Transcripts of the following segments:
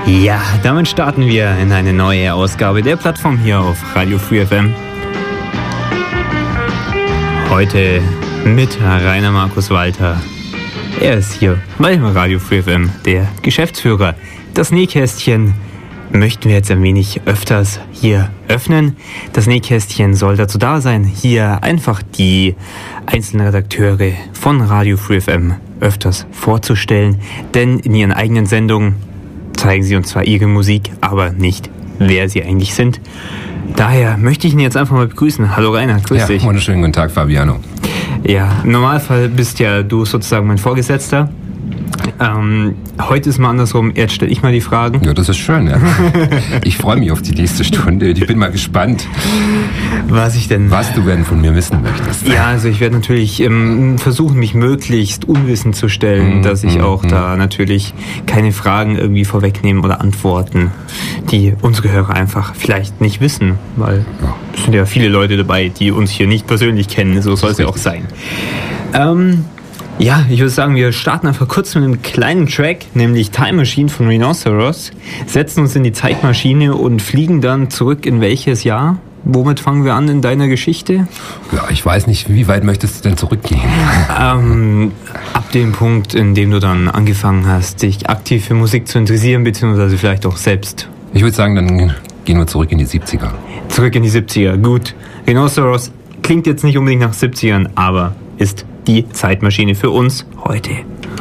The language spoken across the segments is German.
Ja, damit starten wir in eine neue Ausgabe der Plattform hier auf Radio Free FM. Heute mit Rainer Markus Walter. Er ist hier bei Radio Free FM, der Geschäftsführer. Das Nähkästchen möchten wir jetzt ein wenig öfters hier öffnen. Das Nähkästchen soll dazu da sein, hier einfach die einzelnen Redakteure von Radio Free FM öfters vorzustellen. Denn in ihren eigenen Sendungen zeigen sie uns zwar ihre Musik, aber nicht, wer sie eigentlich sind. Daher möchte ich ihn jetzt einfach mal begrüßen. Hallo Rainer, grüß dich. Wunderschönen guten Tag, Fabiano. Ja, im Normalfall bist ja du sozusagen mein Vorgesetzter. Heute ist mal andersrum, jetzt stelle ich mal die Fragen. Ja, das ist schön. Ja. Ich freue mich auf die nächste Stunde. Ich bin mal gespannt, was du denn von mir wissen möchtest. Ja, also ich werde natürlich versuchen, mich möglichst unwissend zu stellen, dass ich auch da natürlich keine Fragen irgendwie vorwegnehmen oder antworten, die unsere Hörer einfach vielleicht nicht wissen, weil es sind ja viele Leute dabei, die uns hier nicht persönlich kennen, so soll es ja auch sein. Ja, ich würde sagen, wir starten einfach kurz mit einem kleinen Track, nämlich Time Machine von Rhinoceros, setzen uns in die Zeitmaschine und fliegen dann zurück in welches Jahr? Womit fangen wir an in deiner Geschichte? Ja, ich weiß nicht, wie weit möchtest du denn zurückgehen? Ab dem Punkt, in dem du dann angefangen hast, dich aktiv für Musik zu interessieren, beziehungsweise vielleicht auch selbst. Ich würde sagen, dann gehen wir zurück in die 70er. Zurück in die 70er, gut. Rhinoceros klingt jetzt nicht unbedingt nach 70ern, aber ist die Zeitmaschine für uns heute.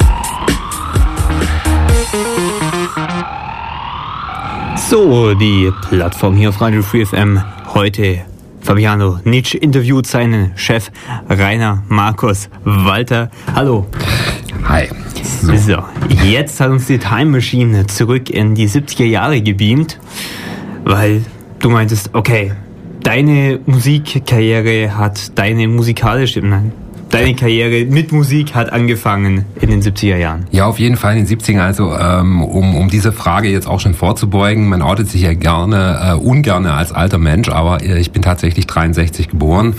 So, die Plattform hier auf Radio Free FM. Heute Fabiano Nitsch interviewt seinen Chef Rainer Markus Walter. Hallo. Hi. So, jetzt hat uns die Time Machine zurück in die 70er Jahre gebeamt, weil du meintest, okay, deine Musikkarriere hat deine Karriere mit Musik hat angefangen in den 70er Jahren. Ja, auf jeden Fall in den 70ern. Also um diese Frage jetzt auch schon vorzubeugen, man outet sich ja ungerne als alter Mensch, aber ich bin tatsächlich 63 geboren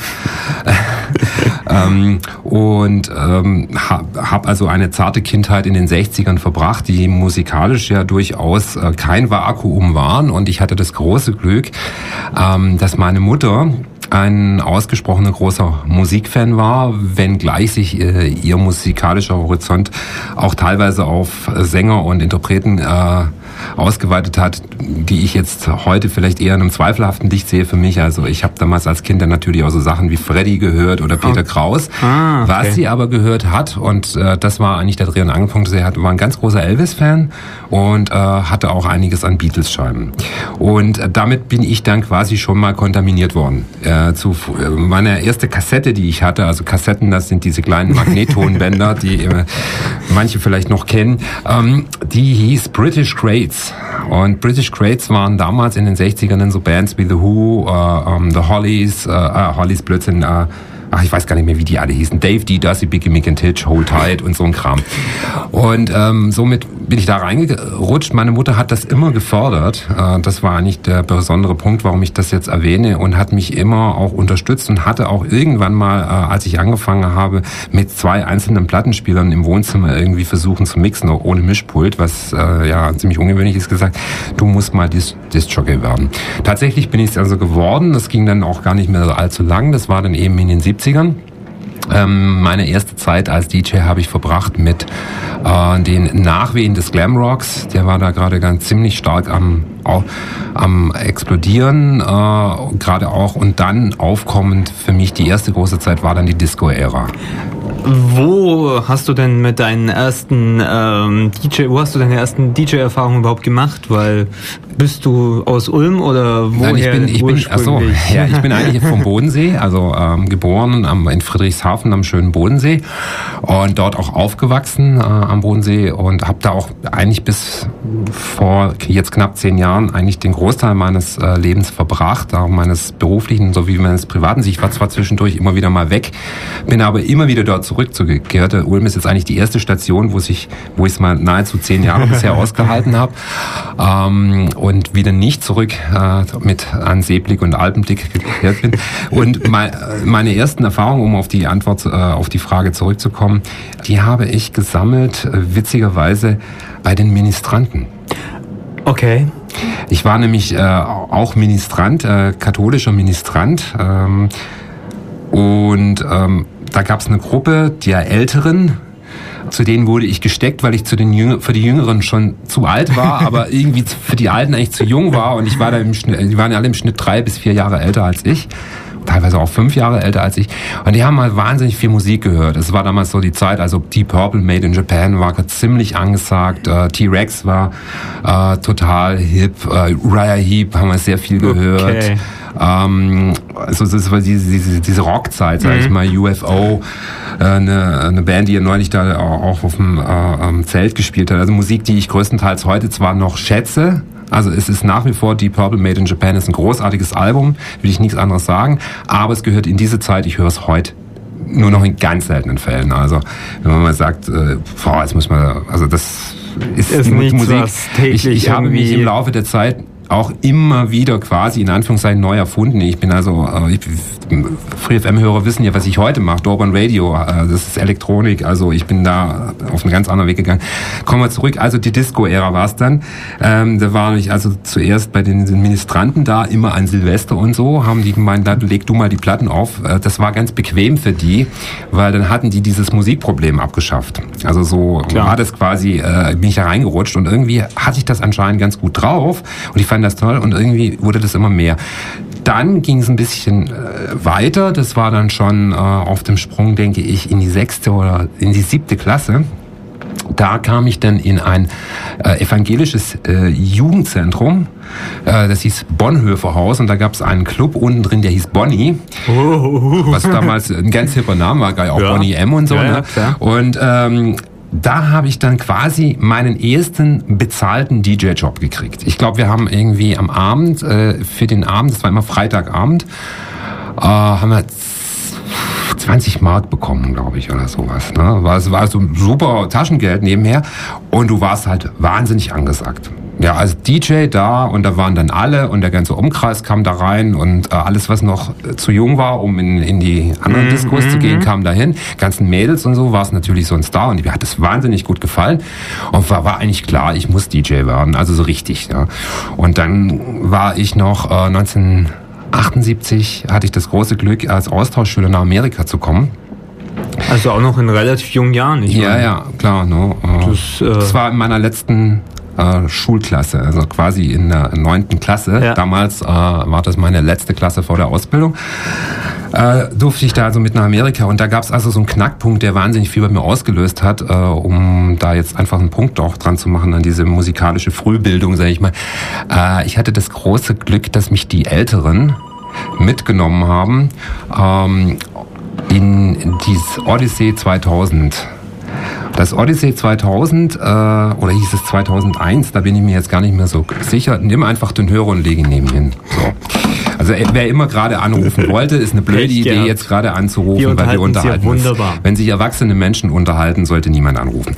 und habe also eine zarte Kindheit in den 60ern verbracht, die musikalisch ja durchaus kein Vakuum waren. Und ich hatte das große Glück, dass meine Mutter ein ausgesprochener großer Musikfan war, wenngleich sich ihr musikalischer Horizont auch teilweise auf Sänger und Interpreten ausgeweitet hat, die ich jetzt heute vielleicht eher in einem zweifelhaften Licht sehe für mich. Also ich habe damals als Kind dann natürlich auch so Sachen wie Freddy gehört oder Peter Kraus. Okay. Was sie aber gehört hat, und das war eigentlich der Dreh- und Angelpunkt, war ein ganz großer Elvis-Fan und hatte auch einiges an Beatles-Scheiben. Und damit bin ich dann quasi schon mal kontaminiert worden. Meine erste Kassette, die ich hatte, also Kassetten, das sind diese kleinen Magnettonbänder, die manche vielleicht noch kennen, die hieß British Greats. Und British Greats waren damals in den 60ern so Bands wie The Who, The Hollies, Blödsinn, ich weiß gar nicht mehr, wie die alle hießen. Dave D, Dusty, Biggie, Mick and Titch, Hold Tight und so ein Kram. Und somit bin ich da reingerutscht. Meine Mutter hat das immer gefördert. Das war eigentlich der besondere Punkt, warum ich das jetzt erwähne, und hat mich immer auch unterstützt und hatte auch irgendwann mal, als ich angefangen habe, mit 2 einzelnen Plattenspielern im Wohnzimmer irgendwie versuchen zu mixen, auch ohne Mischpult, was ziemlich ungewöhnlich ist, gesagt, du musst mal Disc-Jockey werden. Tatsächlich bin ich es also geworden. Das ging dann auch gar nicht mehr allzu lang. Das war dann eben in den 70ern. Meine erste Zeit als DJ habe ich verbracht mit den Nachwehen des Glamrocks. Der war da gerade ziemlich stark am explodieren, gerade auch. Und dann aufkommend für mich die erste große Zeit war dann die Disco-Ära. Wo hast du denn mit deinen ersten deine ersten DJ-Erfahrungen überhaupt gemacht? Weil bist du aus Ulm oder woher? Nein, ich bin eigentlich vom Bodensee, also geboren in Friedrichshafen am schönen Bodensee und dort auch aufgewachsen am Bodensee und habe da auch eigentlich bis vor jetzt knapp 10 Jahren eigentlich den Großteil meines Lebens verbracht, auch meines beruflichen sowie meines privaten. Ich war zwar zwischendurch immer wieder mal weg, bin aber immer wieder dort zurückgekehrt. Ulm ist jetzt eigentlich die erste Station, wo ich es mal nahezu 10 Jahre bisher ausgehalten habe und wieder nicht zurück mit Anseeblick und Alpenblick gekehrt bin. Und meine ersten Erfahrungen, um auf die Antwort auf die Frage zurückzukommen, die habe ich gesammelt, witzigerweise bei den Ministranten. Okay. Ich war nämlich auch Ministrant, katholischer Ministrant. Da gab es eine Gruppe der Älteren, zu denen wurde ich gesteckt, weil ich für die Jüngeren schon zu alt war, aber irgendwie für die Alten eigentlich zu jung war. Und ich war da die waren ja alle im Schnitt 3 bis 4 Jahre älter als ich. Teilweise auch 5 Jahre älter als ich. Und die haben mal wahnsinnig viel Musik gehört. Es war damals so die Zeit, also Deep Purple, Made in Japan war ziemlich angesagt. T-Rex war total hip. Uriah Heep haben wir sehr viel gehört. Okay. Also das war diese Rockzeit, sag ich mal, UFO, eine Band, die ja neulich da auch auf dem Zelt gespielt hat. Also Musik, die ich größtenteils heute zwar noch schätze. Also es ist nach wie vor Deep Purple, Made in Japan, ist ein großartiges Album, will ich nichts anderes sagen, aber es gehört in diese Zeit, ich höre es heute nur noch in ganz seltenen Fällen. Also wenn man mal sagt, jetzt muss man, also das ist nichts, Musik. Ich habe mich im Laufe der Zeit auch immer wieder quasi in Anführungszeichen neu erfunden. Ich bin Free FM-Hörer wissen ja, was ich heute mache. Dorban Radio, das ist Elektronik. Also ich bin da auf einen ganz anderen Weg gegangen. Kommen wir zurück. Also die Disco-Ära war es dann. Da war ich also zuerst bei den Ministranten da, immer an Silvester und so, haben die gemeint, leg du mal die Platten auf. Das war ganz bequem für die, weil dann hatten die dieses Musikproblem abgeschafft. Also so war das quasi, bin ich da reingerutscht und irgendwie hatte ich das anscheinend ganz gut drauf und ich fand das toll und irgendwie wurde das immer mehr. Dann ging es ein bisschen weiter. Das war dann schon auf dem Sprung, denke ich, in die 6. oder in die 7. Klasse. Da kam ich dann in ein evangelisches Jugendzentrum. Das hieß Bonhoeffer-Haus und da gab es einen Club unten drin, der hieß Bonnie. Was damals ein ganz hipper Name war, auch Bonnie M und so. Ja, ne? Und da habe ich dann quasi meinen ersten bezahlten DJ-Job gekriegt. Ich glaube, wir haben irgendwie am Abend, für den Abend, das war immer Freitagabend, haben wir 20 Mark bekommen, glaube ich, oder sowas. Ne? War so super Taschengeld nebenher und du warst halt wahnsinnig angesagt. Ja, als DJ da und da waren dann alle und der ganze Umkreis kam da rein und alles, was noch zu jung war, um in die anderen Diskos zu gehen, kam dahin. Ganzen Mädels und so war es natürlich so ein Star und mir hat es wahnsinnig gut gefallen und war eigentlich klar, ich muss DJ werden, also so richtig. Ja. Und dann war ich noch 1978 hatte ich das große Glück, als Austauschschüler nach Amerika zu kommen. Also auch noch in relativ jungen Jahren, nicht wahr? Ja, klar. No. Das war in meiner letzten Schulklasse, also quasi in der 9. Klasse. Ja. Damals war das meine letzte Klasse vor der Ausbildung. Durfte ich da also mit nach Amerika und da gab es also so einen Knackpunkt, der wahnsinnig viel bei mir ausgelöst hat, um da jetzt einfach einen Punkt auch dran zu machen an diese musikalische Frühbildung, sage ich mal. Ich hatte das große Glück, dass mich die Älteren mitgenommen haben in dieses Odyssey 2000. Das Odyssey 2000, oder hieß es 2001, da bin ich mir jetzt gar nicht mehr so sicher. Nimm einfach den Hörer und leg ihn neben hin. So. Also wer immer gerade anrufen wollte, ist eine blöde Idee, jetzt gerade anzurufen, weil wir unterhalten uns. Wenn sich erwachsene Menschen unterhalten, sollte niemand anrufen.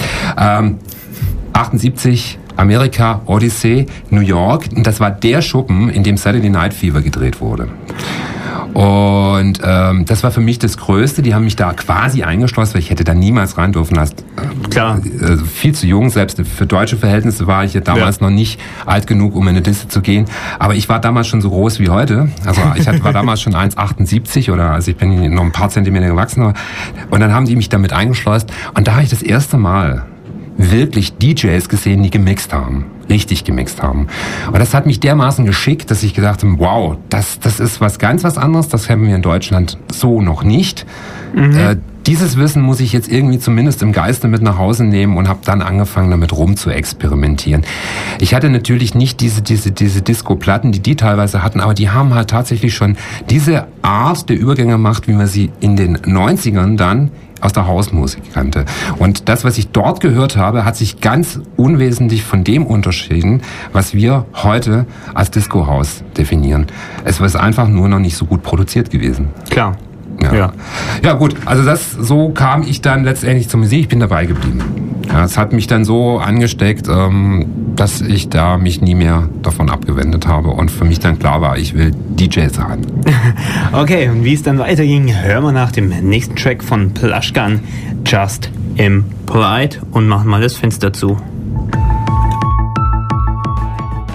78, Amerika, Odyssey, New York. Und das war der Schuppen, in dem Saturday Night Fever gedreht wurde. Und das war für mich das Größte. Die haben mich da quasi eingeschlossen, weil ich hätte da niemals rein dürfen. Klar. Viel zu jung, selbst für deutsche Verhältnisse war ich ja damals noch nicht alt genug, um in eine Liste zu gehen. Aber ich war damals schon so groß wie heute. Also ich war damals schon 1,78 oder also ich bin noch ein paar Zentimeter gewachsen. Und dann haben die mich damit eingeschleust. Und da habe ich das erste Mal wirklich DJs gesehen, die gemixt haben. Richtig gemixt haben. Und das hat mich dermaßen geschickt, dass ich gedacht habe, wow, das ist was ganz was anderes, das haben wir in Deutschland so noch nicht. Dieses Wissen muss ich jetzt irgendwie zumindest im Geiste mit nach Hause nehmen und habe dann angefangen, damit rum zu experimentieren. Ich hatte natürlich nicht diese Disco-Platten, die teilweise hatten, aber die haben halt tatsächlich schon diese Art der Übergänge gemacht, wie man sie in den 90ern dann aus der Hausmusik kannte. Und das, was ich dort gehört habe, hat sich ganz unwesentlich von dem unterschieden, was wir heute als Disco-Haus definieren. Es ist einfach nur noch nicht so gut produziert gewesen. Klar. Ja gut, also so kam ich dann letztendlich zur Musik, ich bin dabei geblieben. Ja, es hat mich dann so angesteckt, dass ich da mich nie mehr davon abgewendet habe und für mich dann klar war, ich will DJ sein. Okay, und wie es dann weiterging, hören wir nach dem nächsten Track von Plush Gun, Just Impolite, und machen mal das Fenster zu.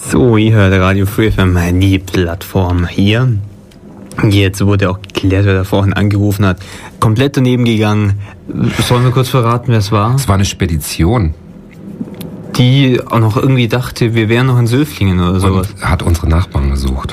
So, ihr hört Radio Free FM, die Plattform hier. Jetzt wurde auch geklärt, wer da vorhin angerufen hat. Komplett daneben gegangen. Sollen wir kurz verraten, wer es war? Es war eine Spedition. Die auch noch irgendwie dachte, wir wären noch in Söflingen oder sowas. Und hat unsere Nachbarn gesucht.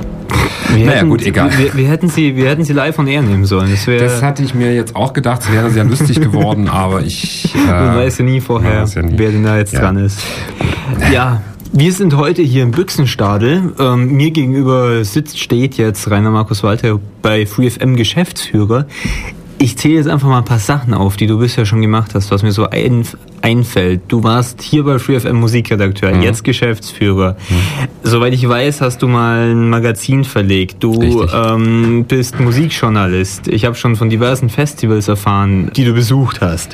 Gut, egal. Wir hätten sie live on air nehmen sollen. Das hatte ich mir jetzt auch gedacht, es wäre sehr lustig geworden, aber ich... Man weiß ja nie vorher, wer denn da jetzt dran ist. Ja, wir sind heute hier im Büchsenstadel. Mir gegenüber steht jetzt Rainer Markus Walter bei FreeFM Geschäftsführer. Ich zähle jetzt einfach mal ein paar Sachen auf, die du bisher schon gemacht hast, was mir so einfällt. Du warst hier bei FreeFM Musikredakteur, jetzt Geschäftsführer. Soweit ich weiß, hast du mal ein Magazin verlegt. Du bist Musikjournalist. Ich habe schon von diversen Festivals erfahren, die du besucht hast.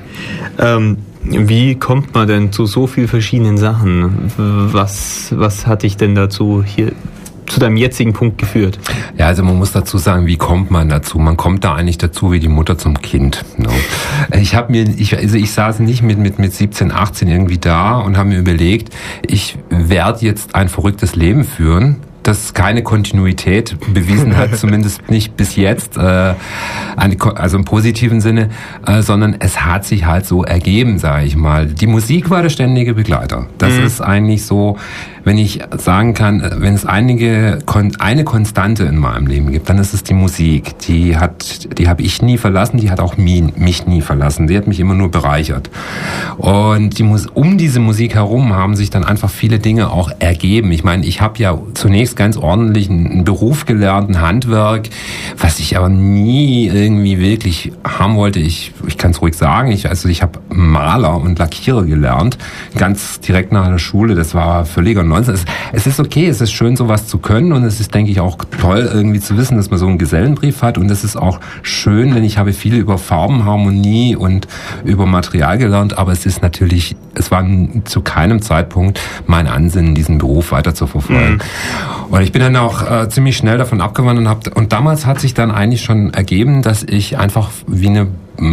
Wie kommt man denn zu so vielen verschiedenen Sachen? Was hat dich denn dazu hier zu deinem jetzigen Punkt geführt? Ja, also man muss dazu sagen, wie kommt man dazu? Man kommt da eigentlich dazu wie die Mutter zum Kind. No. Ich saß nicht mit 17, 18 irgendwie da und habe mir überlegt, ich werde jetzt ein verrücktes Leben führen, das keine Kontinuität bewiesen hat, zumindest nicht bis jetzt, also im positiven Sinne, sondern es hat sich halt so ergeben, sage ich mal. Die Musik war der ständige Begleiter. Das ist eigentlich so, wenn ich sagen kann, wenn es eine Konstante in meinem Leben gibt, dann ist es die Musik. Die habe ich nie verlassen, die hat auch mich nie verlassen. Die hat mich immer nur bereichert. Und um diese Musik herum haben sich dann einfach viele Dinge auch ergeben. Ich meine, ich habe ja zunächst ganz ordentlich einen Beruf gelernt, ein Handwerk, was ich aber nie irgendwie wirklich haben wollte. Ich kann es ruhig sagen, ich habe Maler und Lackierer gelernt, ganz direkt nach der Schule. Das war völliger Nonsens. Es ist okay, es ist schön, sowas zu können, und es ist, denke ich, auch toll, irgendwie zu wissen, dass man so einen Gesellenbrief hat, und es ist auch schön, denn ich habe viel über Farbenharmonie und über Material gelernt, aber es war zu keinem Zeitpunkt mein Ansinnen, diesen Beruf weiter zu verfolgen. Und ich bin dann auch ziemlich schnell davon abgewandert und damals hat sich dann eigentlich schon ergeben, dass ich einfach wie eine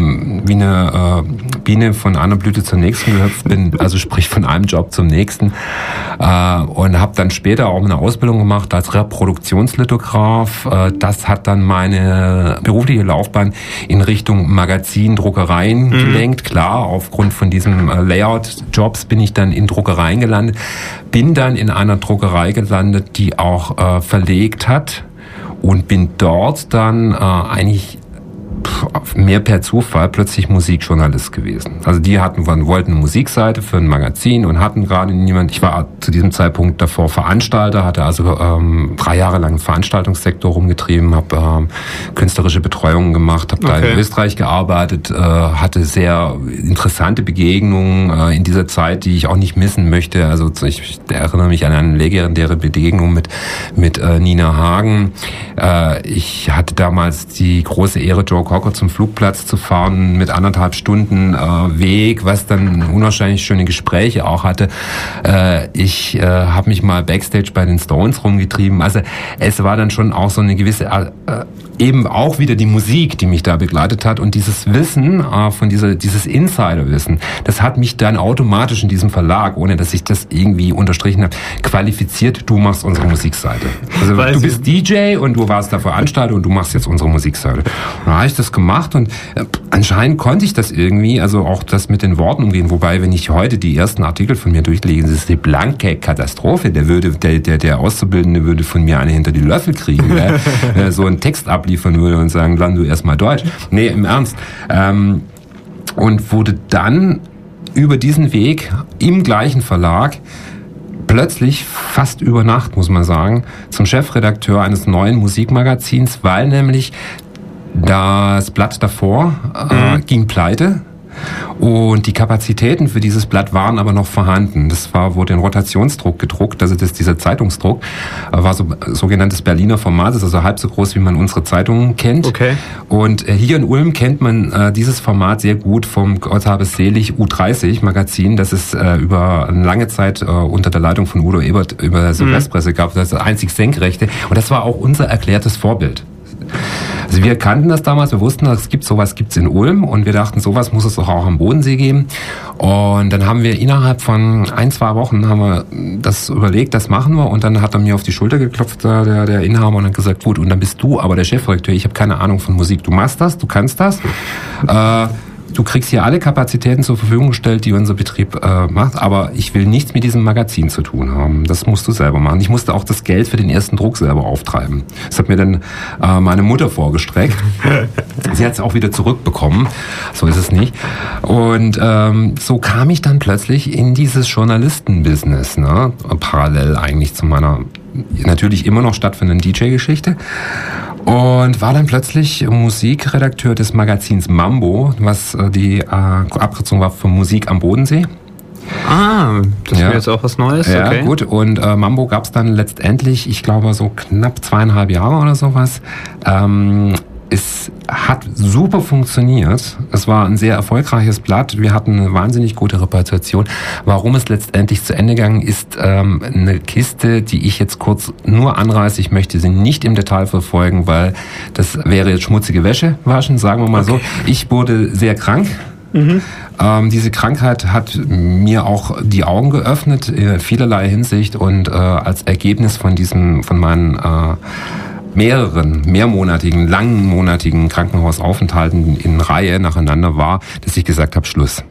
Biene von einer Blüte zur nächsten gehüpft bin, also sprich von einem Job zum nächsten, und habe dann später auch eine Ausbildung gemacht als Reproduktionslithograf. Das hat dann meine berufliche Laufbahn in Richtung Magazin, Druckereien gelenkt. Klar, aufgrund von diesem Layout-Jobs bin ich dann in Druckereien gelandet, bin dann in einer Druckerei gelandet, die auch verlegt hat, und bin dort dann eigentlich mehr per Zufall plötzlich Musikjournalist gewesen. Also die wollten eine Musikseite für ein Magazin und hatten gerade niemand. Ich war zu diesem Zeitpunkt davor Veranstalter, hatte also 3 Jahre lang im Veranstaltungssektor rumgetrieben, habe künstlerische Betreuungen gemacht, habe da in Österreich gearbeitet, hatte sehr interessante Begegnungen in dieser Zeit, die ich auch nicht missen möchte. Also ich erinnere mich an eine legendäre Begegnung mit Nina Hagen. Ich hatte damals die große Ehre, Joe Cocker zum Flugplatz zu fahren mit 1,5 Stunden Weg, was dann unwahrscheinlich schöne Gespräche auch hatte. Ich habe mich mal Backstage bei den Stones rumgetrieben. Also es war dann schon auch so eine gewisse, eben auch wieder die Musik, die mich da begleitet hat, und dieses Wissen, dieses Insiderwissen, das hat mich dann automatisch in diesem Verlag, ohne dass ich das irgendwie unterstrichen habe, qualifiziert, du machst unsere Musikseite. Also du bist DJ und du warst da Veranstalter und du machst jetzt unsere Musikseite. Und dann habe ich das gemacht, und anscheinend konnte ich das irgendwie, also auch das mit den Worten umgehen, wobei, wenn ich heute die ersten Artikel von mir durchlege, das ist die blanke Katastrophe. Der Auszubildende würde von mir eine hinter die Löffel kriegen, so einen Text abliefern würde und sagen, lern du erstmal Deutsch. Nee, im Ernst. Und wurde dann über diesen Weg im gleichen Verlag plötzlich, fast über Nacht, muss man sagen, zum Chefredakteur eines neuen Musikmagazins, weil nämlich das Blatt davor ging pleite. Und die Kapazitäten für dieses Blatt waren aber noch vorhanden. Wurde in Rotationsdruck gedruckt, also dieser Zeitungsdruck war so sogenanntes Berliner Format, das ist also halb so groß, wie man unsere Zeitungen kennt. Okay. Und hier in Ulm kennt man dieses Format sehr gut vom Gott habe es selig U30 Magazin, das es über eine lange Zeit unter der Leitung von Udo Ebert über Südwestpresse gab, das einzig Senkrechte. Und das war auch unser erklärtes Vorbild. Also wir kannten das damals, wir wussten, es gibt sowas gibt's in Ulm und wir dachten, sowas muss es doch auch am Bodensee geben. Und dann haben wir innerhalb von 1-2 Wochen haben wir das überlegt, das machen wir. Und dann hat er mir auf die Schulter geklopft, der Inhaber, und hat gesagt, gut, und dann bist du aber der Chefredakteur. Ich habe keine Ahnung von Musik. Du machst das, du kannst das. Du kriegst hier alle Kapazitäten zur Verfügung gestellt, die unser Betrieb macht, aber ich will nichts mit diesem Magazin zu tun haben. Das musst du selber machen. Ich musste auch das Geld für den ersten Druck selber auftreiben. Das hat mir dann meine Mutter vorgestreckt. Sie hat es auch wieder zurückbekommen. So ist es nicht. Und so kam ich dann plötzlich in dieses Journalistenbusiness, ne? Parallel eigentlich zu meiner natürlich immer noch stattfindenden DJ-Geschichte. Und war dann plötzlich Musikredakteur des Magazins Mambo, was die Abkürzung war für Musik am Bodensee. Ah, das wäre jetzt auch was Neues. Ja, okay. Gut. Und Mambo gab es dann letztendlich, ich glaube, so knapp 2,5 Jahre oder sowas. Es hat super funktioniert. Es war ein sehr erfolgreiches Blatt. Wir hatten eine wahnsinnig gute Reputation. Warum es letztendlich zu Ende gegangen ist, eine Kiste, die ich jetzt kurz nur anreiße. Ich möchte sie nicht im Detail verfolgen, weil das wäre jetzt schmutzige Wäsche waschen, sagen wir mal so. Ich wurde sehr krank. Diese Krankheit hat mir auch die Augen geöffnet in vielerlei Hinsicht und als Ergebnis von meinen mehrmonatigen, langmonatigen Krankenhausaufenthalten in Reihe nacheinander war, dass ich gesagt habe, Schluss.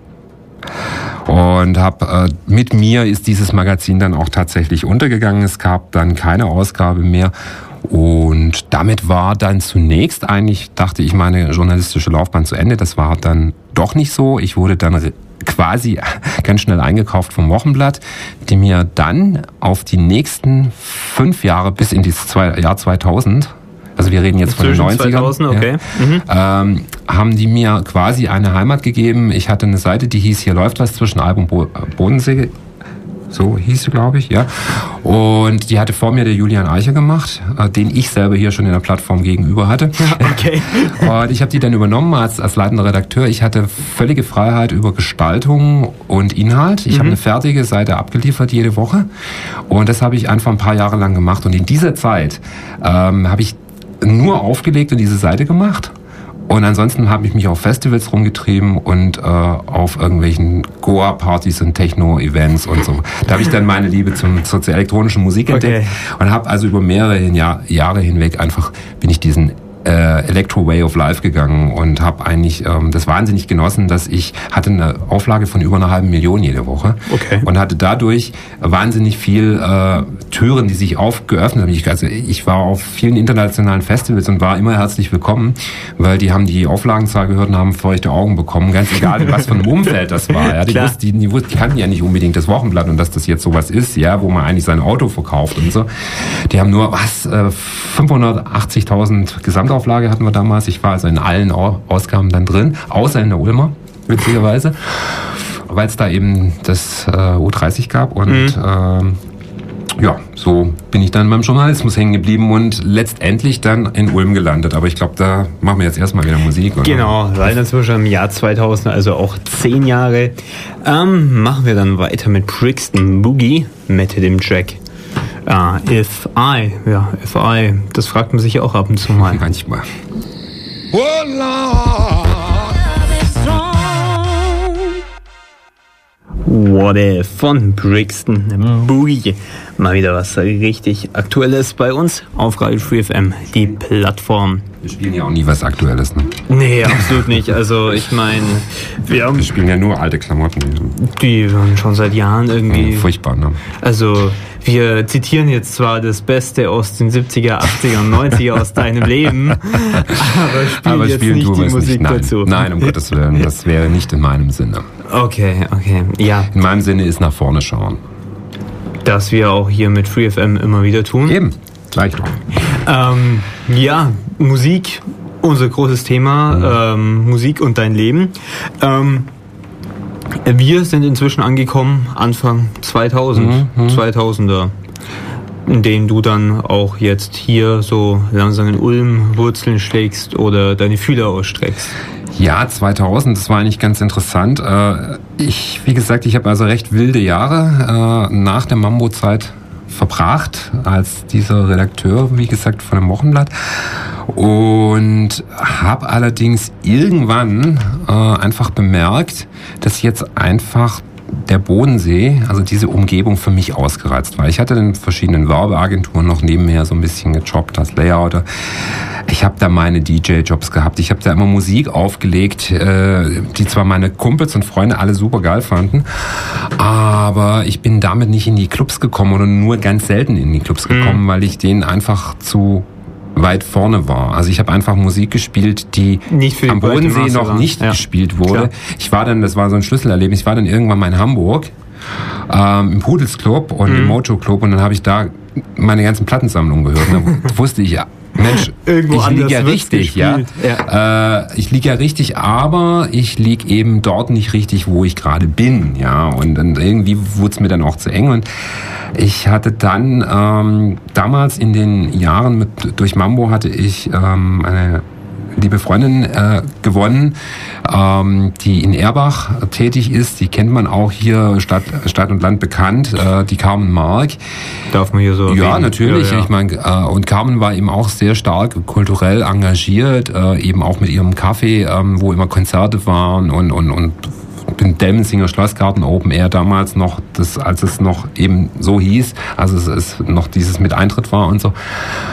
Und mit mir ist dieses Magazin dann auch tatsächlich untergegangen. Es gab dann keine Ausgabe mehr. Und damit war dann zunächst eigentlich, dachte ich, meine journalistische Laufbahn zu Ende. Das war dann doch nicht so. Ich wurde dann quasi ganz schnell eingekauft vom Wochenblatt, die mir dann auf die nächsten 5 Jahre bis in das Jahr 2000, also wir reden jetzt von den 90ern, 2000, okay. haben die mir quasi eine Heimat gegeben. Ich hatte eine Seite, die hieß Hier läuft was zwischen Alb und Bodensee. So hieß sie, glaube ich, ja. Und die hatte vor mir der Julian Eicher gemacht, den ich selber hier schon in der Plattform gegenüber hatte. Okay. Und ich habe die dann übernommen als leitender Redakteur. Ich hatte völlige Freiheit über Gestaltung und Inhalt. Ich habe eine fertige Seite abgeliefert jede Woche. Und das habe ich einfach ein paar Jahre lang gemacht. Und in dieser Zeit habe ich nur aufgelegt und diese Seite gemacht. Und ansonsten habe ich mich auf Festivals rumgetrieben und auf irgendwelchen Goa-Partys und Techno-Events und so. Da habe ich dann meine Liebe zur elektronischen Musik entdeckt und habe also über mehrere Jahre hinweg bin ich diesen Electro Way of Life gegangen und habe eigentlich das wahnsinnig genossen, dass ich hatte eine Auflage von über 500.000 jede Woche und hatte dadurch wahnsinnig viel Türen, die sich geöffnet haben. Ich war auf vielen internationalen Festivals und war immer herzlich willkommen, weil die haben die Auflagenzahl gehört und haben feuchte Augen bekommen, ganz egal, was für ein Umfeld das war. Ja, die kannten ja nicht unbedingt das Wochenblatt und dass das jetzt sowas ist, ja, wo man eigentlich sein Auto verkauft und so. Die haben nur 580.000 Gesamtauflage hatten wir damals. Ich war also in allen Ausgaben dann drin, außer in der Ulmer, witzigerweise, weil es da eben das U30 gab und ja, so bin ich dann beim Journalismus hängen geblieben und letztendlich dann in Ulm gelandet. Aber ich glaube, da machen wir jetzt erstmal wieder Musik, oder? Genau, weil inzwischen im Jahr 2000, also auch 10 Jahre, machen wir dann weiter mit Brixton Boogie mit dem Track If I, das fragt man sich auch ab und zu mal. Manchmal. What If von Brixton Boogie. Mal wieder was richtig Aktuelles bei uns auf Radio Free FM, die Plattform. Wir spielen ja auch nie was Aktuelles, ne? Nee, absolut nicht. Also ich meine, wir spielen ja nur alte Klamotten. Die schon seit Jahren irgendwie... furchtbar, ne? Also wir zitieren jetzt zwar das Beste aus den 70er, 80er und 90er aus deinem Leben, aber spielen jetzt nicht die Musik nicht. dazu. Nein, um Gottes Willen, das wäre nicht in meinem Sinne. Okay, ja. In meinem Sinne ist nach vorne schauen. Das wir auch hier mit Free FM immer wieder tun. Eben, gleich noch. Ja, Musik, unser großes Thema, Musik und dein Leben. Wir sind inzwischen angekommen, Anfang 2000er, in denen du dann auch jetzt hier so langsam in Ulm Wurzeln schlägst oder deine Fühler ausstreckst. Ja, 2000, das war eigentlich ganz interessant. Wie gesagt, ich habe also recht wilde Jahre nach der Mambo-Zeit verbracht als dieser Redakteur, wie gesagt, von dem Wochenblatt. Und habe allerdings irgendwann einfach bemerkt, dass jetzt einfach der Bodensee, also diese Umgebung für mich ausgereizt war. Ich hatte in verschiedenen Werbeagenturen noch nebenher so ein bisschen gejobbt als Layouter. Ich habe da meine DJ-Jobs gehabt. Ich habe da immer Musik aufgelegt, die zwar meine Kumpels und Freunde alle super geil fanden, aber ich bin damit nicht in die Clubs gekommen oder nur ganz selten in die Clubs gekommen, weil ich denen einfach zu weit vorne war. Also ich habe einfach Musik gespielt, die am Bodensee noch nicht gespielt wurde. Klar. Das war so ein Schlüsselerlebnis, ich war dann irgendwann mal in Hamburg im Pudels Club und im Mojo Club und dann habe ich da meine ganzen Plattensammlungen gehört. Und da wusste ich, Mensch, ich liege ja richtig, ich liege ja richtig, aber ich liege eben dort nicht richtig, wo ich gerade bin, ja. Und irgendwie wurde es mir dann auch zu eng und ich hatte dann damals in den Jahren durch Mambo hatte ich eine liebe Freundin gewonnen, die in Erbach tätig ist. Die kennt man auch hier Stadt und Land bekannt, die Carmen Mark. Darf man hier so Ja, erwähnen? Natürlich. Ja. Ich meine, und Carmen war eben auch sehr stark kulturell engagiert, eben auch mit ihrem Café, wo immer Konzerte waren und den Delmensinger Schlossgarten Open Air damals noch, als es noch eben so hieß, also es noch dieses mit Eintritt war und so.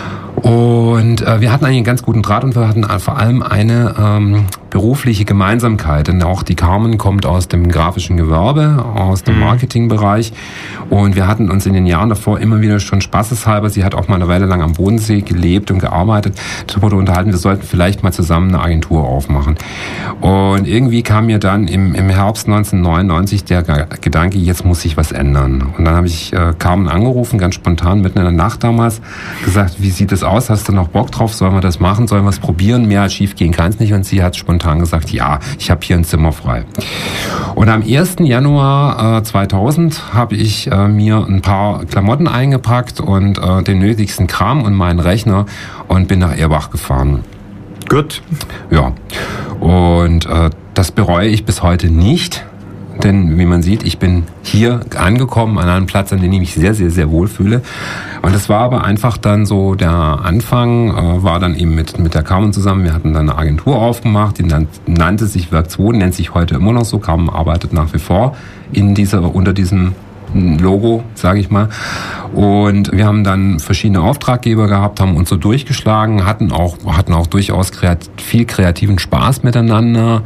Und wir hatten eigentlich einen ganz guten Draht und wir hatten vor allem eine berufliche Gemeinsamkeit, denn auch die Carmen kommt aus dem grafischen Gewerbe, aus dem Marketingbereich und wir hatten uns in den Jahren davor immer wieder schon spaßeshalber, sie hat auch mal eine Weile lang am Bodensee gelebt und gearbeitet, so wurde unterhalten, wir sollten vielleicht mal zusammen eine Agentur aufmachen. Und irgendwie kam mir dann im Herbst 1999 der Gedanke, jetzt muss sich was ändern. Und dann habe ich Carmen angerufen, ganz spontan, mitten in der Nacht damals, gesagt, wie sieht es aus, hast du noch Bock drauf, sollen wir das machen, sollen wir es probieren, mehr als schief gehen kann es nicht und sie hat spontan gesagt, ja, ich habe hier ein Zimmer frei. Und am 1. Januar 2000 habe ich mir ein paar Klamotten eingepackt und den nötigsten Kram und meinen Rechner und bin nach Erbach gefahren. Gut. Ja, und das bereue ich bis heute nicht. Denn, wie man sieht, ich bin hier angekommen an einem Platz, an dem ich mich sehr, sehr, sehr wohl fühle. Und das war aber einfach dann so, der Anfang war dann eben mit der Carmen zusammen. Wir hatten dann eine Agentur aufgemacht, die nannte sich Werk 2, nennt sich heute immer noch so. Carmen arbeitet nach wie vor unter diesem Logo, sage ich mal. Und wir haben dann verschiedene Auftraggeber gehabt, haben uns so durchgeschlagen, hatten auch durchaus viel kreativen Spaß miteinander,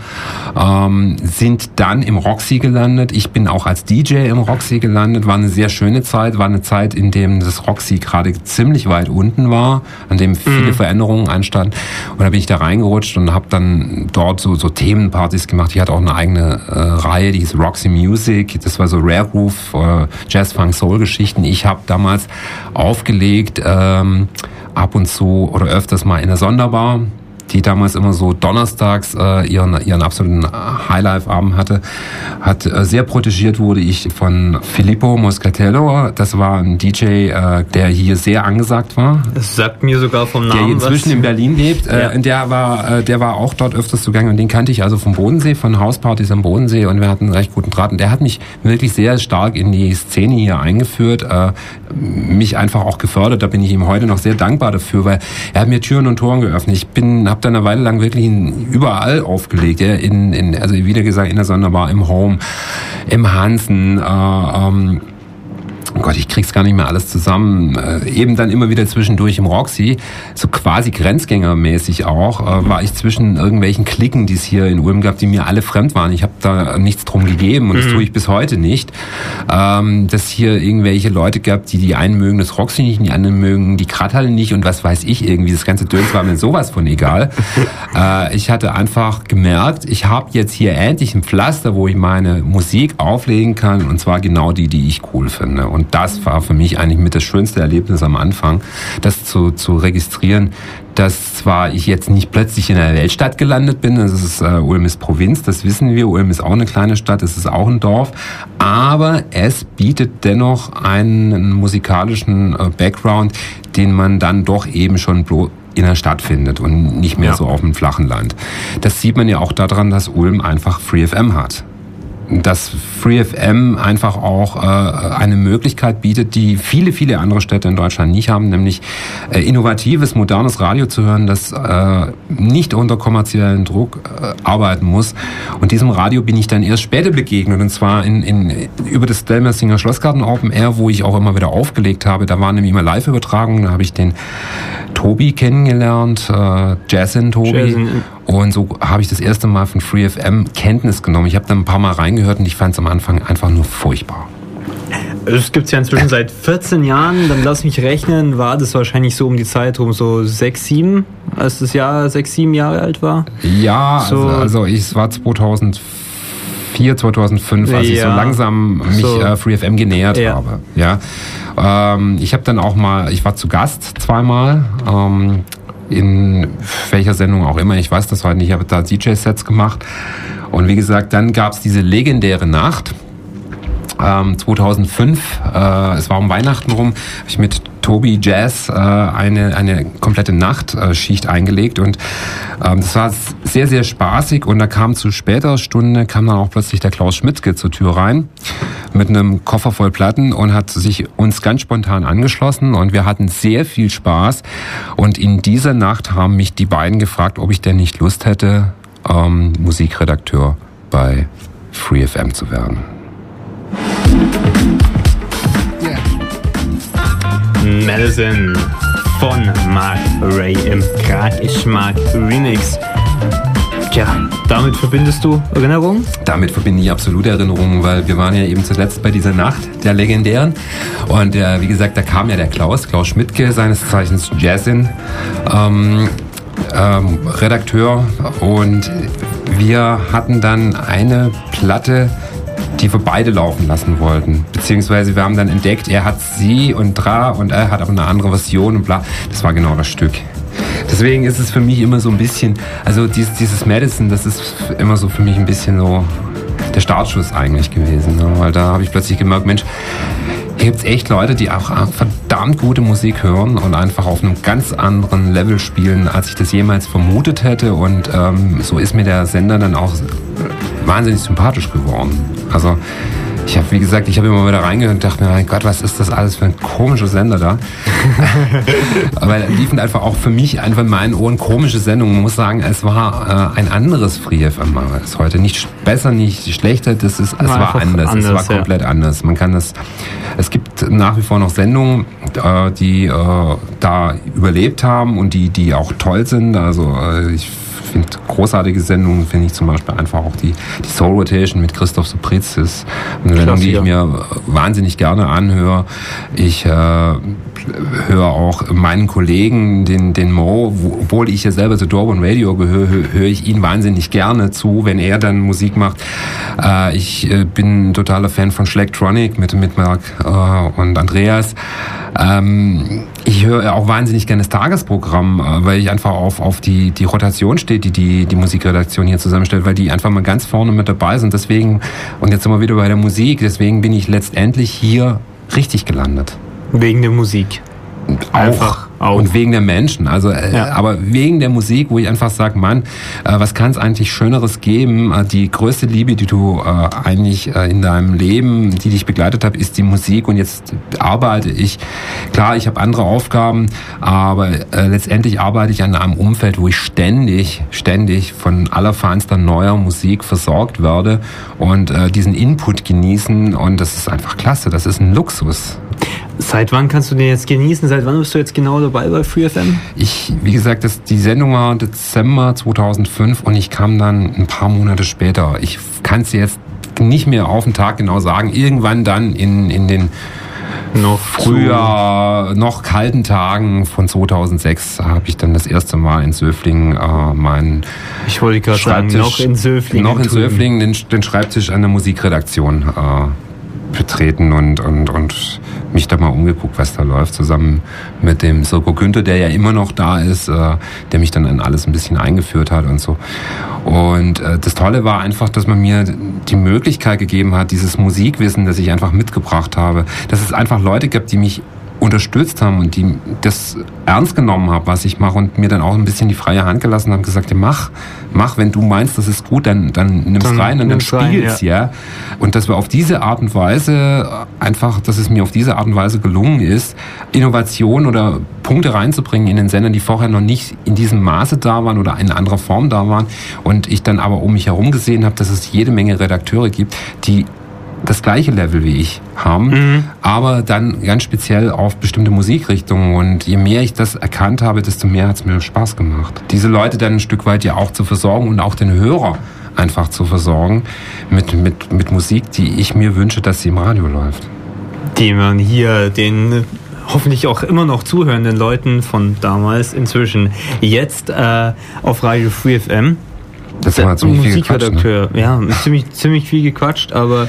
sind dann im Roxy gelandet. Ich bin auch als DJ im Roxy gelandet, war eine sehr schöne Zeit, war eine Zeit, in dem das Roxy gerade ziemlich weit unten war, an dem viele Veränderungen anstanden. Und da bin ich da reingerutscht und habe dann dort so Themenpartys gemacht. Ich hatte auch eine eigene Reihe, die hieß Roxy Music, das war so Rare Groove, Jazz, Funk, Soul Geschichten. Ich habe damals aufgelegt, ab und zu oder öfters mal in der Sonderbar, die damals immer so donnerstags ihren absoluten Highlife-Abend hatte, sehr protegiert wurde ich von Filippo Moscatello. Das war ein DJ, der hier sehr angesagt war. Das sagt mir sogar vom Namen. Der inzwischen in Berlin lebt. Der war auch dort öfters zugange und den kannte ich also vom Bodensee, von Hauspartys am Bodensee und wir hatten einen recht guten Draht. Und der hat mich wirklich sehr stark in die Szene hier eingeführt, mich einfach auch gefördert. Da bin ich ihm heute noch sehr dankbar dafür, weil er hat mir Türen und Toren geöffnet. Ich habe dann eine Weile lang wirklich überall aufgelegt, ja, also wie gesagt, in der Sonderbar, im Home, im Hansen, oh Gott, ich krieg's gar nicht mehr alles zusammen. Eben dann immer wieder zwischendurch im Roxy, so quasi grenzgängermäßig auch, war ich zwischen irgendwelchen Cliquen, die es hier in Ulm gab, die mir alle fremd waren. Ich habe da nichts drum gegeben und das tue ich bis heute nicht. Dass hier irgendwelche Leute gab, die einen mögen das Roxy nicht, die anderen mögen die Kratthalle nicht und was weiß ich irgendwie. Das ganze Döns war mir sowas von egal. Ich hatte einfach gemerkt, ich habe jetzt hier endlich ein Pflaster, wo ich meine Musik auflegen kann und zwar genau die ich cool finde. Und das war für mich eigentlich mit das schönste Erlebnis am Anfang, das zu registrieren, dass zwar ich jetzt nicht plötzlich in einer Weltstadt gelandet bin, Ulm ist Provinz, das wissen wir, Ulm ist auch eine kleine Stadt, es ist auch ein Dorf, aber es bietet dennoch einen musikalischen Background, den man dann doch eben schon in der Stadt findet und nicht mehr so auf dem flachen Land. Das sieht man ja auch daran, dass Ulm einfach Free FM hat. dass FreeFM einfach auch eine Möglichkeit bietet, die viele, viele andere Städte in Deutschland nicht haben, nämlich innovatives, modernes Radio zu hören, das nicht unter kommerziellen Druck arbeiten muss. Und diesem Radio bin ich dann erst später begegnet, und zwar über das Delmersinger Schlossgarten Open Air, wo ich auch immer wieder aufgelegt habe. Da waren nämlich immer Live-Übertragungen, da habe ich den Tobi kennengelernt, Jazzin Tobi. Und so habe ich das erste Mal von FreeFM Kenntnis genommen. Ich habe dann ein paar Mal reingehört und ich fand es am Anfang einfach nur furchtbar. Es gibt es ja inzwischen seit 14 Jahren, dann lass mich rechnen, war das wahrscheinlich so um die Zeit rum, so 6, 7, als das Jahr 6, 7 Jahre alt war? Ja, so, also es war 2004, 2005, als ich so langsam mich FreeFM genähert habe. Ja. Ich habe dann auch mal, ich war zu Gast zweimal, in welcher Sendung auch immer, ich weiß das heute nicht, ich habe da DJ-Sets gemacht. Und wie gesagt, dann gab es diese legendäre Nacht, 2005, es war um Weihnachten rum, habe ich mit Tobi Jazz eine komplette Nachtschicht eingelegt, und das war sehr, sehr spaßig, und da kam zu späterer Stunde, kam dann auch plötzlich der Klaus Schmidtke zur Tür rein mit einem Koffer voll Platten und hat sich uns ganz spontan angeschlossen, und wir hatten sehr viel Spaß, und in dieser Nacht haben mich die beiden gefragt, ob ich denn nicht Lust hätte, Musikredakteur bei FreeFM zu werden. Medicine von Mark Ray im Krakeschmark Remix. Tja, damit verbindest du Erinnerungen? Damit verbinde ich absolute Erinnerungen, weil wir waren ja eben zuletzt bei dieser Nacht der legendären, und wie gesagt, da kam ja der Klaus Schmidtke, seines Zeichens Jazzin, Redakteur, und wir hatten dann eine Platte, die wir beide laufen lassen wollten. Beziehungsweise wir haben dann entdeckt, er hat sie und und er hat aber eine andere Version und bla. Das war genau das Stück. Deswegen ist es für mich immer so ein bisschen, also dieses Medicine, das ist immer so für mich ein bisschen so der Startschuss eigentlich gewesen. Ne? Weil da habe ich plötzlich gemerkt, Mensch, hier gibt es echt Leute, die auch verdammt gute Musik hören und einfach auf einem ganz anderen Level spielen, als ich das jemals vermutet hätte. Und so ist mir der Sender dann auch wahnsinnig sympathisch geworden. Also ich habe, wie gesagt, immer wieder reingehört und dachte mir, mein Gott, was ist das alles für ein komischer Sender da? Aber da liefen einfach auch für mich einfach in meinen Ohren komische Sendungen. Man muss sagen, es war ein anderes FreeFM. Es ist heute nicht besser, nicht schlechter, es war anders. Es war komplett anders. Es gibt nach wie vor noch Sendungen, die da überlebt haben und die auch toll sind. Also ich finde großartige Sendungen, finde ich zum Beispiel einfach auch die Soul Rotation mit Christoph Supritz. Das ist eine Sendung, die ich mir wahnsinnig gerne anhöre. Ich höre auch meinen Kollegen, den Mo, obwohl ich ja selber zu Dorban Radio gehöre, höre ich ihn wahnsinnig gerne zu, wenn er dann Musik macht. Ich bin ein totaler Fan von Schlagtronic mit Marc und Andreas. Ich höre auch wahnsinnig gerne das Tagesprogramm, weil ich einfach auf die Rotation steht, die Musikredaktion hier zusammenstellt, weil die einfach mal ganz vorne mit dabei sind. Deswegen, und jetzt sind wir wieder bei der Musik, deswegen bin ich letztendlich hier richtig gelandet. Wegen der Musik. Auch. Und wegen der Menschen. Also, aber wegen der Musik, wo ich einfach sage, Mann, was kann es eigentlich Schöneres geben? Die größte Liebe, die du eigentlich in deinem Leben, die dich begleitet hat, ist die Musik. Und jetzt arbeite ich. Klar, ich habe andere Aufgaben, aber letztendlich arbeite ich an einem Umfeld, wo ich ständig von allerfeinster neuer Musik versorgt werde und diesen Input genießen. Und das ist einfach klasse. Das ist ein Luxus. Seit wann kannst du den jetzt genießen? Seit wann bist du jetzt genau dabei bei FreeFM? Wie gesagt, die Sendung war Dezember 2005 und ich kam dann ein paar Monate später. Ich kann es jetzt nicht mehr auf den Tag genau sagen. Irgendwann dann in den noch kalten Tagen von 2006 habe ich dann das erste Mal in Söflingen meinen Ich wollte gerade sagen, noch in Söflingen den Schreibtisch an der Musikredaktion betreten und mich da mal umgeguckt, was da läuft, zusammen mit dem Sirko Günther, der ja immer noch da ist, der mich dann in alles ein bisschen eingeführt hat und so. Und das Tolle war einfach, dass man mir die Möglichkeit gegeben hat, dieses Musikwissen, das ich einfach mitgebracht habe, dass es einfach Leute gibt, die mich unterstützt haben und die das ernst genommen haben, was ich mache und mir dann auch ein bisschen die freie Hand gelassen haben, gesagt, ja, mach, wenn du meinst, das ist gut, dann nimm's rein und dann spiel's, ja. Und dass wir auf diese Art und Weise einfach, dass es mir auf diese Art und Weise gelungen ist, Innovation oder Punkte reinzubringen in den Sendern, die vorher noch nicht in diesem Maße da waren oder in anderer Form da waren und ich dann aber um mich herum gesehen habe, dass es jede Menge Redakteure gibt, die das gleiche Level wie ich haben, aber dann ganz speziell auf bestimmte Musikrichtungen. Und je mehr ich das erkannt habe, desto mehr hat es mir Spaß gemacht. Diese Leute dann ein Stück weit ja auch zu versorgen und auch den Hörer einfach zu versorgen mit Musik, die ich mir wünsche, dass sie im Radio läuft. Die man hier den hoffentlich auch immer noch zuhörenden Leuten von damals inzwischen jetzt auf Radio Free FM. Das war ziemlich viel Musikredakteur, ne? Ja, ziemlich viel gequatscht, aber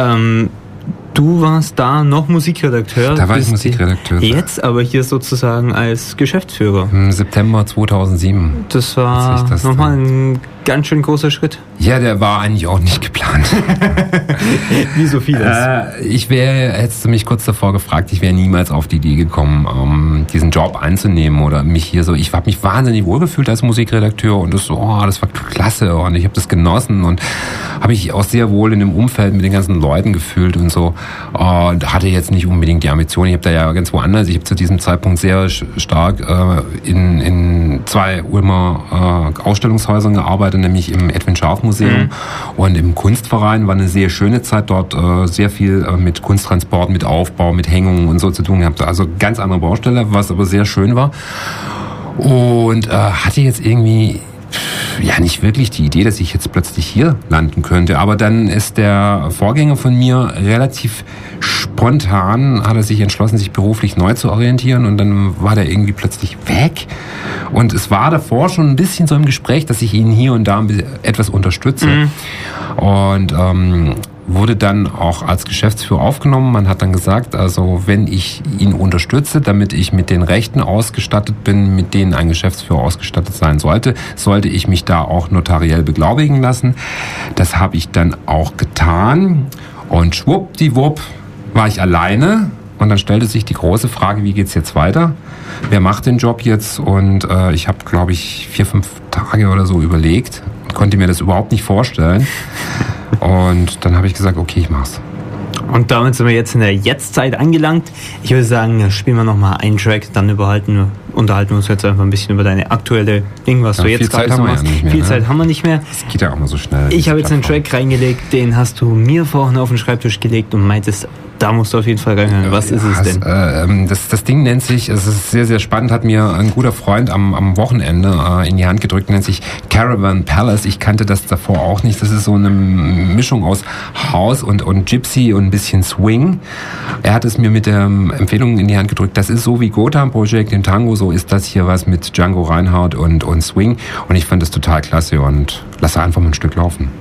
du warst da noch Musikredakteur. Da war ich Musikredakteur. Jetzt aber hier sozusagen als Geschäftsführer. Im September 2007. Das war nochmal ein ganz schön großer Schritt. Ja, der war eigentlich auch nicht geplant. Wie so vieles. Hättest du mich kurz davor gefragt, ich wäre niemals auf die Idee gekommen, diesen Job anzunehmen oder mich hier so, ich habe mich wahnsinnig wohlgefühlt als Musikredakteur und das war klasse und ich habe das genossen und habe mich auch sehr wohl in dem Umfeld mit den ganzen Leuten gefühlt und so und hatte jetzt nicht unbedingt die Ambition, ich habe da ja ganz woanders, ich habe zu diesem Zeitpunkt sehr stark in 2 Ulmer Ausstellungshäusern gearbeitet, nämlich im Edwin Scharf Museum und im Kunstverein. War eine sehr schöne Zeit dort, sehr viel mit Kunsttransport, mit Aufbau, mit Hängungen und so zu tun gehabt. Also ganz andere Baustelle, was aber sehr schön war. Und hatte jetzt irgendwie nicht wirklich die Idee, dass ich jetzt plötzlich hier landen könnte. Aber dann ist der Vorgänger von mir relativ spontan, hat er sich entschlossen, sich beruflich neu zu orientieren und dann war der irgendwie plötzlich weg. Und es war davor schon ein bisschen so im Gespräch, dass ich ihn hier und da etwas unterstütze. Und wurde dann auch als Geschäftsführer aufgenommen. Man hat dann gesagt, also wenn ich ihn unterstütze, damit ich mit den Rechten ausgestattet bin, mit denen ein Geschäftsführer ausgestattet sein sollte, sollte ich mich da auch notariell beglaubigen lassen. Das habe ich dann auch getan und schwuppdiwupp war ich alleine und dann stellte sich die große Frage, wie geht's jetzt weiter? Wer macht den Job jetzt? Und ich habe, glaube ich, 4-5 Tage oder so überlegt, konnte mir das überhaupt nicht vorstellen. Und dann habe ich gesagt, okay, ich mach's. Und damit sind wir jetzt in der Jetztzeit angelangt. Ich würde sagen, spielen wir nochmal einen Track, dann unterhalten wir uns jetzt einfach ein bisschen über deine aktuelle Ding, was du jetzt gerade so machst. Viel Zeit haben wir nicht mehr. Das geht ja auch mal so schnell. Ich habe jetzt einen Track reingelegt, den hast du mir vorhin auf den Schreibtisch gelegt und meintest, da musst du auf jeden Fall reinhören. Was ist es denn? Das Ding nennt sich, es ist sehr, sehr spannend, hat mir ein guter Freund am Wochenende in die Hand gedrückt, nennt sich Caravan Palace. Ich kannte das davor auch nicht. Das ist so eine Mischung aus House und Gypsy und ein bisschen Swing. Er hat es mir mit der Empfehlung in die Hand gedrückt. Das ist so wie Gotham Project in Tango, so ist das hier was mit Django Reinhardt und Swing. Und ich fand das total klasse und lasse einfach mal ein Stück laufen.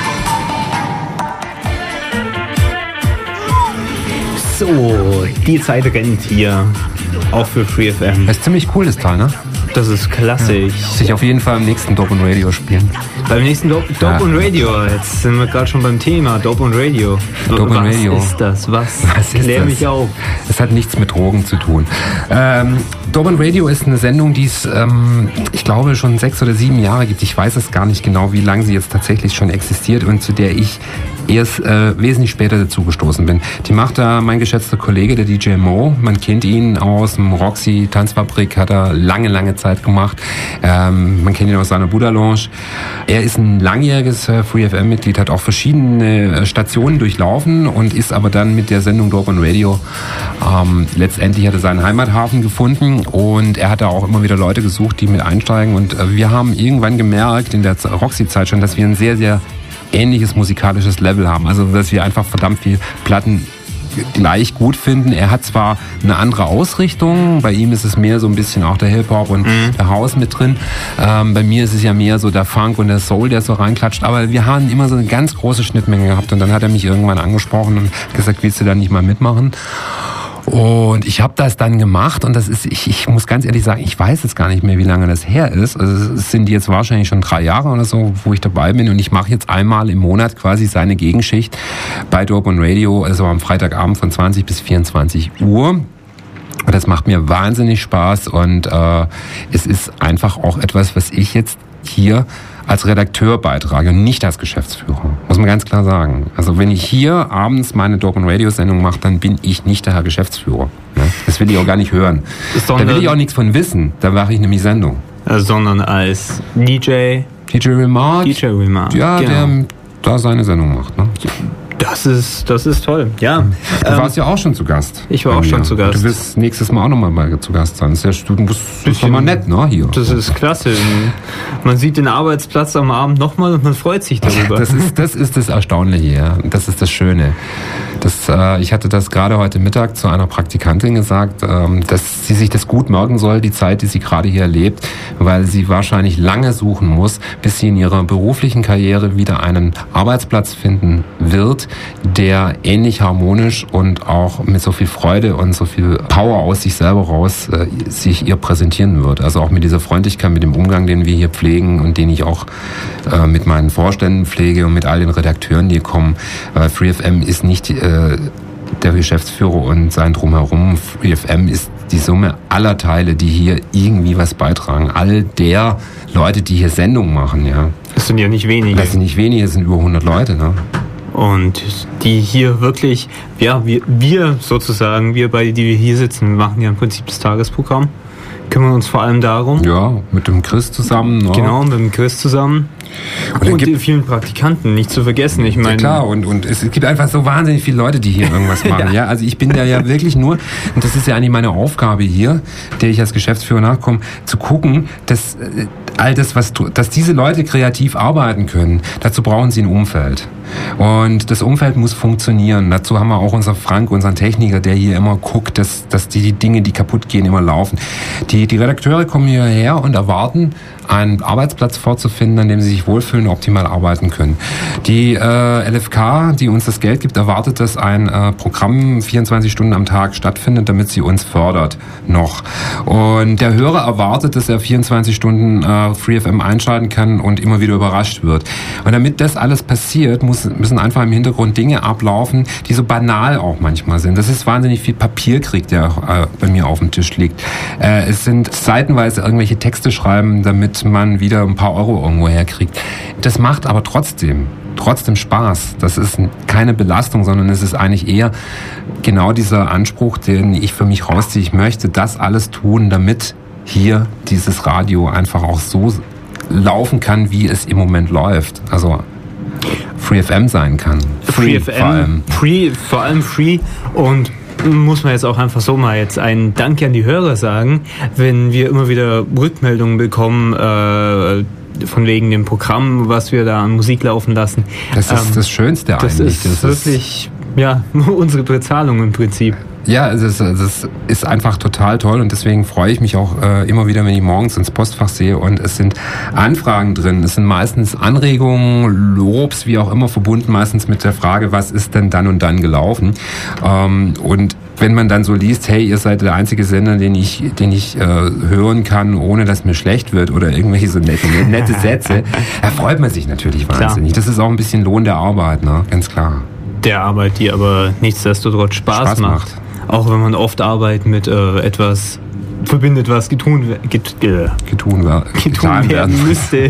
So, die Zeit rennt hier, auch für Free FM. Das ist ziemlich cool, das Teil, ne? Das ist klasse. Ja. Muss ich auf jeden Fall im nächsten Dope & Radio spielen. Beim nächsten Dope & Radio, jetzt sind wir gerade schon beim Thema Dope & Radio. Dope & Radio. Was ist das? Was ist Klär das? mich auf. Das hat nichts mit Drogen zu tun. Dope & Radio ist eine Sendung, die es, ich glaube, schon 6 oder 7 Jahre gibt. Ich weiß es gar nicht genau, wie lange sie jetzt tatsächlich schon existiert und zu der ich erst wesentlich später dazugestoßen bin. Die macht da mein geschätzter Kollege, der DJ Mo. Man kennt ihn aus dem Roxy Tanzfabrik, hat er lange, lange Zeit gemacht. Man kennt ihn aus seiner Buddha Lounge. Er ist ein langjähriges Free FM-Mitglied, hat auch verschiedene Stationen durchlaufen und ist aber dann mit der Sendung Dope & Radio letztendlich hat er seinen Heimathafen gefunden und er hat da auch immer wieder Leute gesucht, die mit einsteigen und wir haben irgendwann gemerkt in der Roxy-Zeit schon, dass wir ein sehr, sehr ähnliches musikalisches Level haben. Also, dass wir einfach verdammt viel Platten gleich gut finden. Er hat zwar eine andere Ausrichtung, bei ihm ist es mehr so ein bisschen auch der Hip-Hop und der House mit drin. Bei mir ist es ja mehr so der Funk und der Soul, der so reinklatscht. Aber wir haben immer so eine ganz große Schnittmenge gehabt und dann hat er mich irgendwann angesprochen und gesagt, willst du da nicht mal mitmachen? Und ich habe das dann gemacht und das ist, ich muss ganz ehrlich sagen, ich weiß jetzt gar nicht mehr, wie lange das her ist. Also es sind jetzt wahrscheinlich schon 3 Jahre oder so, wo ich dabei bin und ich mache jetzt einmal im Monat quasi seine Gegenschicht bei Dope & Radio, also am Freitagabend von 20 bis 24 Uhr. Und das macht mir wahnsinnig Spaß und es ist einfach auch etwas, was ich jetzt hier als Redakteur beitrage und nicht als Geschäftsführer. Muss man ganz klar sagen. Also wenn ich hier abends meine Dope-and-Radio-Sendung mache, dann bin ich nicht der Herr Geschäftsführer. Ne? Das will ich auch gar nicht hören. Da will ich auch nichts von wissen. Da mache ich nämlich Sendung. Sondern als DJ Remark. Ja, genau. Der da seine Sendung macht. Ne? Das ist toll, ja. Du warst ja auch schon zu Gast. Ich war auch schon zu Gast. Du wirst nächstes Mal auch nochmal zu Gast sein. Das ist doch mal nett, ne? Hier. Das ist klasse. Man sieht den Arbeitsplatz am Abend nochmal und man freut sich darüber. Das ist das Erstaunliche, ja. Das ist das Schöne. Ich hatte das gerade heute Mittag zu einer Praktikantin gesagt, dass sie sich das gut merken soll, die Zeit, die sie gerade hier erlebt, weil sie wahrscheinlich lange suchen muss, bis sie in ihrer beruflichen Karriere wieder einen Arbeitsplatz finden wird, der ähnlich harmonisch und auch mit so viel Freude und so viel Power aus sich selber raus sich ihr präsentieren wird. Also auch mit dieser Freundlichkeit, mit dem Umgang, den wir hier pflegen und den ich auch mit meinen Vorständen pflege und mit all den Redakteuren, die kommen. FreeFM ist nicht der Geschäftsführer und sein Drumherum. FreeFM ist die Summe aller Teile, die hier irgendwie was beitragen. All der Leute, die hier Sendungen machen, ja. Das sind ja nicht wenige. Das sind nicht wenige, das sind über 100 Leute, ne? Und die hier wirklich, ja, wir sozusagen, wir beide, die wir hier sitzen, machen ja im Prinzip das Tagesprogramm. Kümmern uns vor allem darum. Ja, mit dem Chris zusammen. Ne? Genau, mit dem Chris zusammen. Und die vielen Praktikanten, nicht zu vergessen. Ich meine, ja klar, und es gibt einfach so wahnsinnig viele Leute, die hier irgendwas machen. Ja. Also ich bin da ja wirklich nur, und das ist ja eigentlich meine Aufgabe hier, der ich als Geschäftsführer nachkomme, zu gucken, dass all das, dass diese Leute kreativ arbeiten können, dazu brauchen sie ein Umfeld. Und das Umfeld muss funktionieren. Dazu haben wir auch unseren Techniker, der hier immer guckt, dass die Dinge, die kaputt gehen, immer laufen. Die Redakteure kommen hierher und erwarten, einen Arbeitsplatz vorzufinden, an dem sie sich wohlfühlen und optimal arbeiten können. Die LFK, die uns das Geld gibt, erwartet, dass ein Programm 24 Stunden am Tag stattfindet, damit sie uns fördert noch. Und der Hörer erwartet, dass er 24 Stunden FreeFM einschalten kann und immer wieder überrascht wird. Und damit das alles passiert, müssen einfach im Hintergrund Dinge ablaufen, die so banal auch manchmal sind. Das ist wahnsinnig viel Papierkrieg, der bei mir auf dem Tisch liegt. Es sind seitenweise irgendwelche Texte schreiben, damit man wieder ein paar Euro irgendwo herkriegt. Das macht aber trotzdem Spaß. Das ist keine Belastung, sondern es ist eigentlich eher genau dieser Anspruch, den ich für mich rausziehe. Ich möchte das alles tun, damit hier dieses Radio einfach auch so laufen kann, wie es im Moment läuft. Also FreeFM sein kann. FreeFM, vor allem Free, und muss man jetzt auch einfach so mal jetzt einen Dank an die Hörer sagen, wenn wir immer wieder Rückmeldungen bekommen von wegen dem Programm, was wir da an Musik laufen lassen. Das ist das Schönste eigentlich. Das ist wirklich unsere Bezahlung im Prinzip. Ja, das ist einfach total toll und deswegen freue ich mich auch immer wieder, wenn ich morgens ins Postfach sehe und es sind Anfragen drin. Es sind meistens Anregungen, Lobs, wie auch immer, verbunden meistens mit der Frage, was ist denn dann und dann gelaufen? Und wenn man dann so liest, hey, ihr seid der einzige Sender, den ich hören kann, ohne dass mir schlecht wird oder irgendwelche so nette Sätze, da freut man sich natürlich wahnsinnig. Klar. Das ist auch ein bisschen Lohn der Arbeit, ne? Ganz klar. Der Arbeit, die aber nichtsdestotrotz Spaß macht. Auch wenn man oft Arbeit mit etwas verbindet, was getan werden müsste.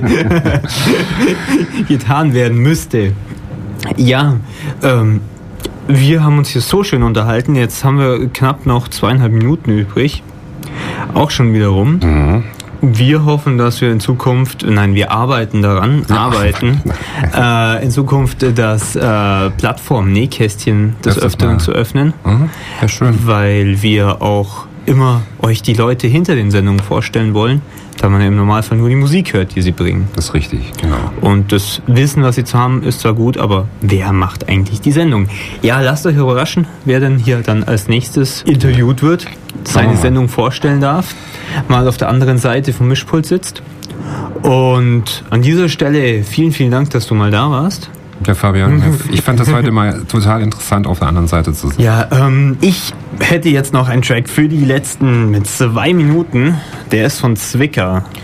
Getan werden müsste. Ja, wir haben uns hier so schön unterhalten. Jetzt haben wir knapp noch 2,5 Minuten übrig. Auch schon wieder rum. Mhm. Wir hoffen, dass wir in Zukunft, wir arbeiten daran, in Zukunft das Plattform Nähkästchen des Öfteren zu öffnen. Ja, schön. Weil wir auch immer euch die Leute hinter den Sendungen vorstellen wollen, da man im Normalfall nur die Musik hört, die sie bringen. Das ist richtig, genau. Und das Wissen, was sie zu haben, ist zwar gut, aber wer macht eigentlich die Sendung? Ja, lasst euch überraschen, wer denn hier dann als nächstes interviewt wird, seine Sendung vorstellen darf, mal auf der anderen Seite vom Mischpult sitzt. Und an dieser Stelle vielen, vielen Dank, dass du mal da warst. Ja, Fabian, ich fand das heute mal total interessant, auf der anderen Seite zu sein. Ja, ich hätte jetzt noch einen Track für die letzten mit 2 Minuten. Der ist von Zwicker.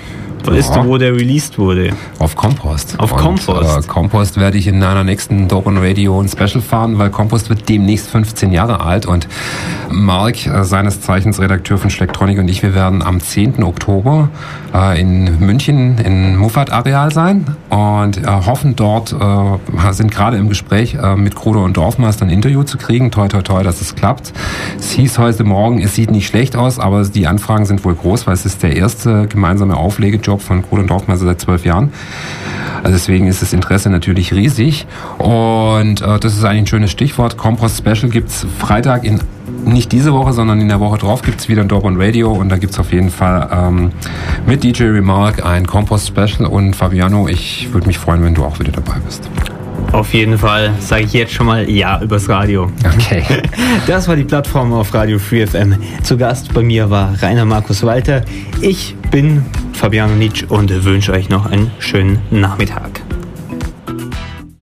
Weißt du, wo der released wurde? Auf Compost. Auf Compost. Compost werde ich in einer nächsten Dope on Radio ein Special fahren, weil Compost wird demnächst 15 Jahre alt und Mark, seines Zeichens Redakteur von Schlecktronic, und ich, wir werden am 10. Oktober in München im Muffat-Areal sein und hoffen dort, sind gerade im Gespräch mit Kruder und Dorfmeister ein Interview zu kriegen. Toi, toi, toi, dass es klappt. Es hieß heute Morgen, es sieht nicht schlecht aus, aber die Anfragen sind wohl groß, weil es ist der erste gemeinsame Auflegejob von Kruder und Dorfmeister seit 12 Jahren. Also deswegen ist das Interesse natürlich riesig und das ist eigentlich ein schönes Stichwort. Compost Special gibt's Freitag nicht diese Woche, sondern in der Woche drauf gibt's wieder ein Dope on Radio und da gibt's auf jeden Fall mit DJ Remark ein Compost Special und Fabiano, ich würde mich freuen, wenn du auch wieder dabei bist. Auf jeden Fall sage ich jetzt schon mal ja übers Radio. Okay. Das war die Plattform auf Radio Free FM. Zu Gast bei mir war Rainer Markus Walter. Ich bin Fabiano Nitsch und wünsche euch noch einen schönen Nachmittag.